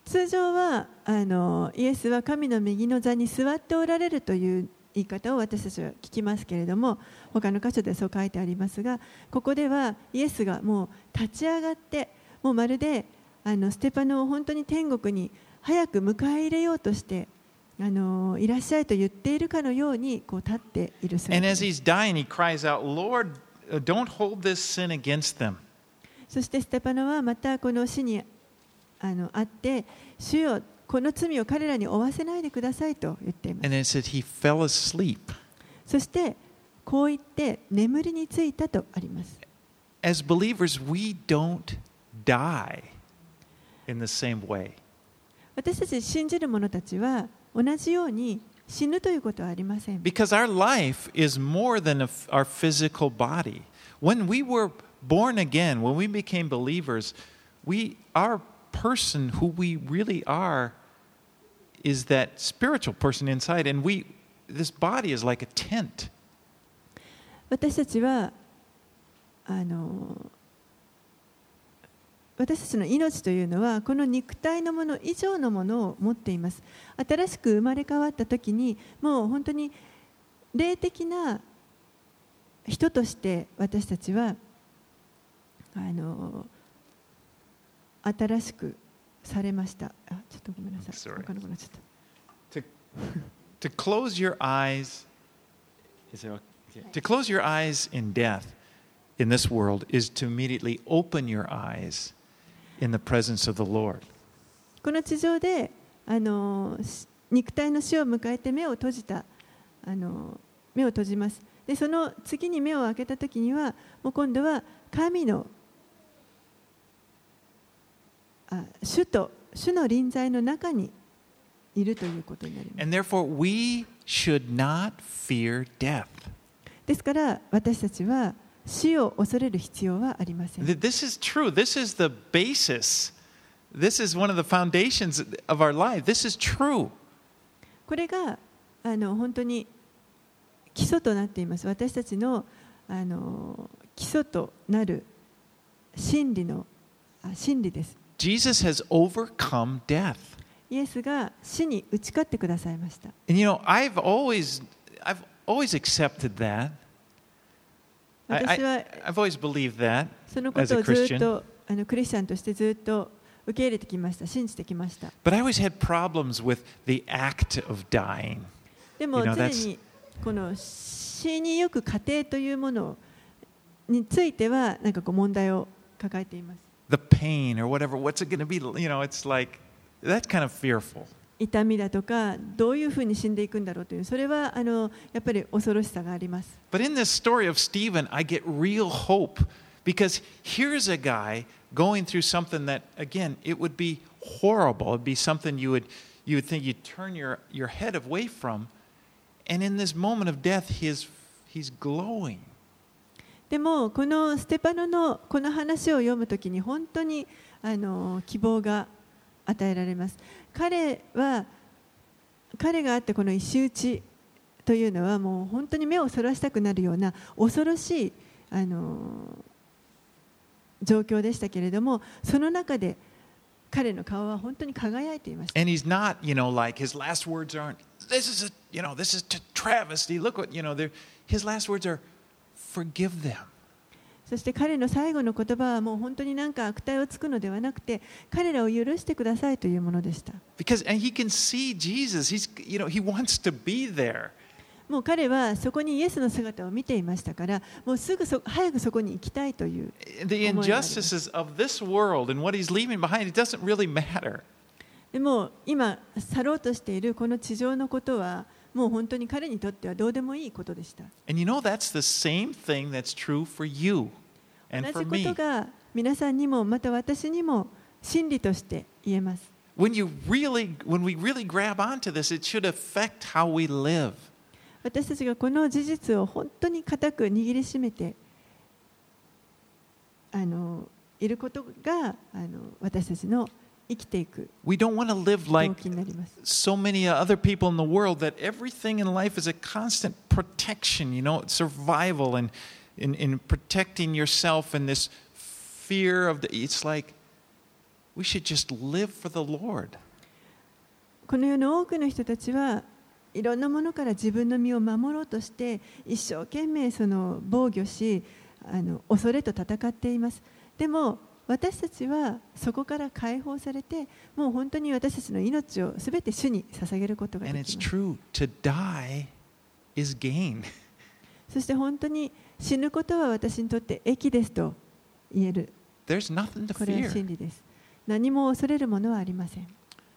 通常はあのイエスは神の右の座に座っておられるという言い方を私たちは聞きますけれども、他の箇所でそう書いてありますが、ここではイエスがもう立ち上がって、もうまるであのステパノを本当に天国に早く迎え入れようとしてあのいらっしゃいと言っているかのようにこう立っている姿 And で as す。 he's dying, he cries out, Lord, uh, don't hold this sin against them. そしてステパノはまたこの死にあのあって、主よこの罪を彼らに負わせないでくださいと言っています。 And then it said he fell asleep. そしてこう言って眠りについたとあります。 As believers, we don't die in the same way. 私たち信じる者たちは同じように死ぬということはありません。 Because our life is more than a, our physical body. When we were born again, when we became believers, we, our person, who we really are, is that spiritual person inside. And we, this body is like a tent. 私たちはあの私たちの命というのはこの肉体のもの以上のものを持っています。新しく生まれ変わった時にもう本当に霊的な人として私たちはあの新しくされました。あ、ちょっとごめんなさい。 Sorry. わからなくなっちゃった。 To, to close your eyes, is it okay? To close your eyes in death in this world is to immediately open your eyes in the presence of the Lord. この地上であの肉体の死を迎えて目を閉じたあの目を閉じます。でその次に目を開けた時にはもう今度は神のあ主と主の臨在の中にいるということになります。 And therefore, we should not fear death. ですから私たちは死を恐れる必要はありません。 This is true. This is the basis. This is one of the foundations of our life. This is true. これがあの本当に基礎となっています。私たちの、あの基礎となる真理のあ真理です。 Jesus has overcome death. イエスが死に打ち勝ってくださいました。 And you know, I've always, I've always accepted that. I, 私は I, I've always believed that そのこ as と a をずっ Christian. とあのクリスチャンとしてずっと受け入れてきました。信じてきました。 But I always had problems with the act of dying. でも You know, 常 that's- にこの死にゆく過程というものについてはなんかこう問題を抱えています。 The pain or whatever, what's it going to be? You know, it's like, that's kind of fearful. 痛みだとかどういうふうに死んでいくんだろうというそれはあのやっぱり恐ろしさがあります。 But in this story of Stephen, I get real hope because here's a guy going through something that, again, it would be horrible. It'd be something you would, you would think you'd turn your, your head away from. And in this moment of death, he's, he's glowing. でもこのステパノのこの話を読むときに本当にあの希望が与えられます。彼は彼があってこの石打ちというのはもう本当に目をそらしたくなるような恐ろしいあの状況でしたけれども、その中で彼の顔は本当に輝いていました。 And he's not, you know, like his last words aren't, this is a, you know, this is a travesty. Look what, you know, his last words are, forgive them. そして彼の最後の言葉はもう本当に何か悪態をつくのではなくて、彼らを許してくださいというものでした。 Because and he can see Jesus. He's, you know, he wants to be there. もう彼はそこにイエスの姿を見ていましたから、もうすぐそ早くそこに行きたいという The 思いがあります。 injustices of this world and what he's leaving behind, it doesn't really matter. でも今去ろうとしているこの地上のことはもう本当に彼にとってはどうでもいいことでした。 And you know, that's the same thing that's true for you 同 and じ for こ me. とが皆さんにもまた私にも真理として言えます。 When you really, when we really grab onto this, it should affect how we live. 私たちがこの事実を本当に固く握りしめてあのいることがあの私たちの生きていく We don't want to live 動 like 機になります。 so many other people in the world that everything in life is a constant protection, you know, survival and in, in protecting yourself and this fear of the, it's like we should just live for the Lord. この世の多くの人たちはいろんなものから自分の身を守ろうとして一生懸命その防御し、あの恐れと戦っています。でも私たちはそこから解放されて、もう本当に私たちの命をすべて主に捧げることがで And き it's ます。 true, to die is gain. そして本当に死ぬことは私にとって益ですと言える。 There's nothing to これは fear. 真理です。何も恐れるものはありません。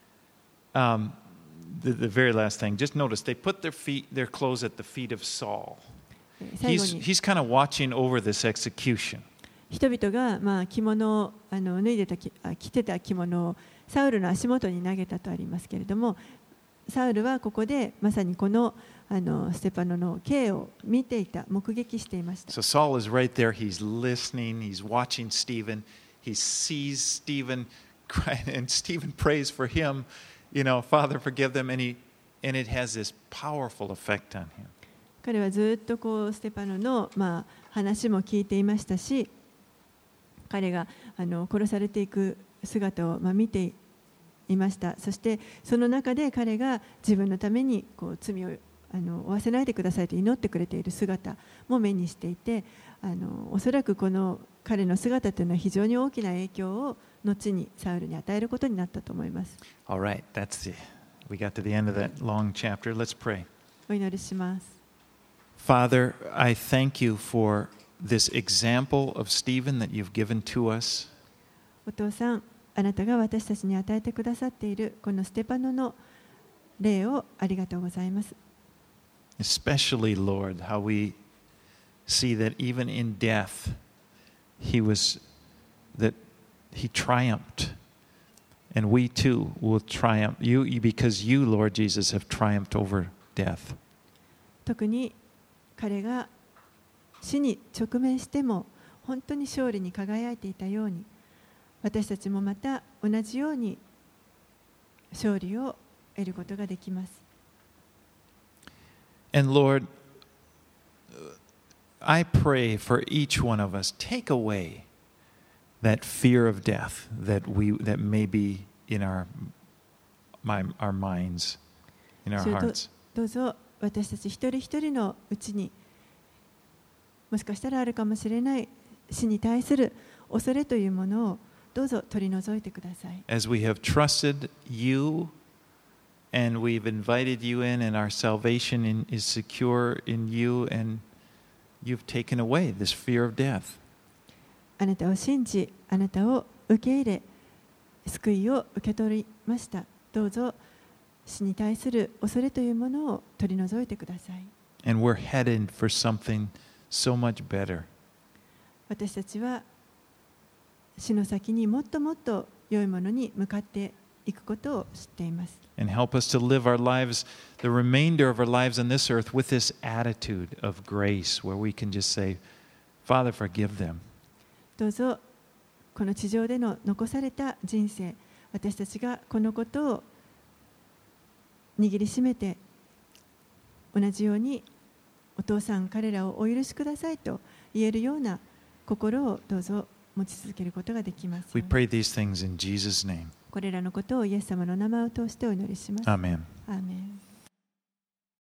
Um, the, the very last thing, just notice they put their feet, their clothes at the feet of Saul. 最後 He's, に he's kind of watching over this execution. 人々がまあ着物をあの脱いでたきあ着てた着物をサウルの足元に投げたとありますけれども、サウルはここでまさにこのあのステパノの刑を見ていた、目撃していました。 So Saul is right there. He's listening. He's watching Stephen. He sees Stephen crying, and Stephen prays for him. You know, Father, forgive them. And he, and it has this powerful effect on him. 彼はずっとこうステパノのまあ話も聞いていましたし、彼があの殺されていく姿をまあ見ていました。そしてその中で彼が自分のためにこう罪をあの負わせないでくださいと祈ってくれている姿も目にしていて、あのおそらくこの彼の姿というのは非常に大きな影響を後にサウルに与えることになったと思います。 All right, that's the, we got to the end of that long chapter. Let's pray. お祈りします。 Father, I thank you for this example of Stephen that you've given to us. お父さん、あなたが私たちに与えてくださっているこのステパノの例をありがとうございます。 Especially, Lord, how we see that even in death, he was, that he triumphed. And we too will triumph, you, because you, Lord Jesus, have triumphed over death. 特に彼が死に直面しても本当に勝利に輝いていたように、私たちもまた同じように勝利を得ることができます。 And Lord, I pray for each one of us, take away that fear of death that we that may be in our my, our minds, in our それと hearts. どうぞ私たち一人一人のうちにもしかしたらあるかもしれない死に対する恐れというものをどうぞ取り除いてください。 As we have trusted you and we've invited you in and our salvation in, is secure in you and you've taken away this fear of death. あなたを信じ、あなたを受け入れ、救いを受け取りました。どうぞ死に対する恐れというものを取り除いてください。 And we're headed for something so much better. 私たちは死の先にもっともっと良いものに向かっていくことを知っています。 And help us to live our lives, the remainder of our lives on this earth, with this attitude of grace, where we can just say, Father, forgive them. どうぞこの地上での残された人生、私たちがこのことを握りしめて、同じようにお父さん、彼らをお許しくださいと言えるような心をどうぞ持ち続けることができますよ We うに。 pray these things in Jesus' name. これらのことをイエス様の名前を通してお祈りします。 Amen. アーメン。